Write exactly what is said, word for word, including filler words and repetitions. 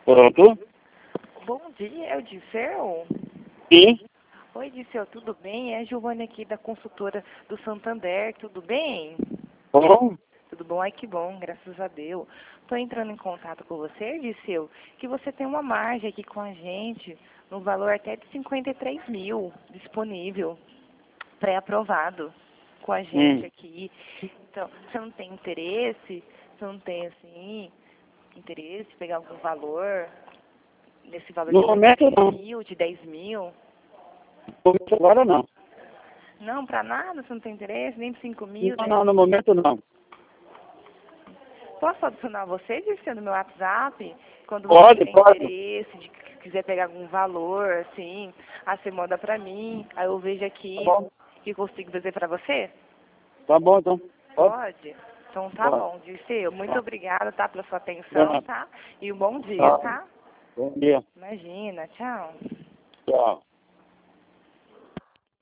Pronto? Bom dia, é o Disseu? Sim. Oi, Disseu, tudo bem? É a Giovana aqui da consultora do Santander, tudo bem? Bom. Tudo bom? Ai, que bom, graças a Deus. Estou entrando em contato com você, Disseu, que você tem uma margem aqui com a gente, no valor até de cinquenta e três mil, disponível, pré-aprovado, com a gente Hum. aqui. Então, você não tem interesse? Você não tem, assim, interesse em pegar algum valor, nesse valor No de momento cinco não. mil, de dez mil? No momento agora não. Não, para nada, você não tem interesse, nem de cinco mil, Não, dez não, no momento não. Posso adicionar você, Dirceu, no meu WhatsApp? Quando você Pode, tiver pode. interesse, de que quiser pegar algum valor, assim, aí você manda pra mim, aí eu vejo aqui Tá bom. e consigo fazer pra você? Tá bom, então. Pode? Pode? Então tá Pode. bom, Dirceu. Muito Tá. obrigada, tá, pela sua atenção, Tá. tá? E um bom dia, Tá. tá? Bom dia. Imagina, tchau. Tchau.